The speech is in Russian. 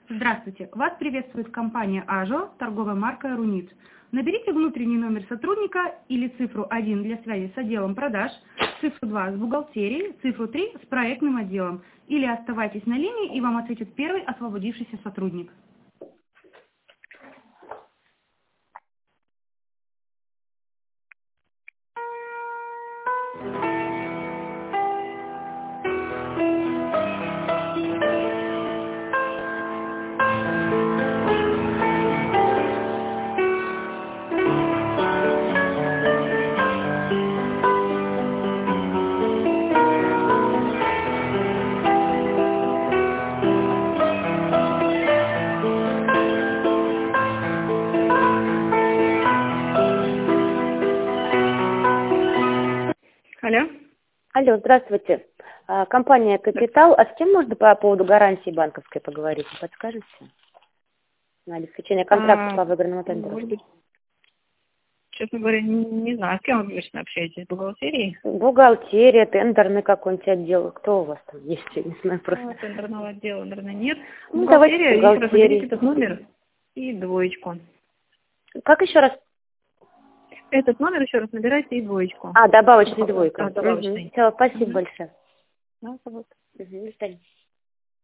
Здравствуйте! Вас приветствует компания «Ажо», торговая марка «Рунит». Наберите внутренний номер сотрудника или цифру 1 для связи с отделом продаж, цифру 2 с бухгалтерией, цифру 3 с проектным отделом. Или оставайтесь на линии, и вам ответит первый освободившийся сотрудник. Алло. Алло, здравствуйте. Компания «Капитал». А с кем можно по поводу гарантии банковской поговорить? Вы подскажете? На обеспечение контракта по выигранному тендеру. Может быть, честно говоря, не знаю, с кем вы обычно общаетесь, с бухгалтерией? Бухгалтерия, тендерный какой-нибудь отдел. Кто у вас там есть? Я не знаю просто. Тендерного отдела, наверное, нет. Ну, давайте с Бухгалтерия, бухгалтерией. наберите этот номер и двоечку. Как еще раз? Этот номер еще раз набирайте и двоечку. Добавочный двойка. Добавочный. Все, спасибо большое. Да, вот. До свидания.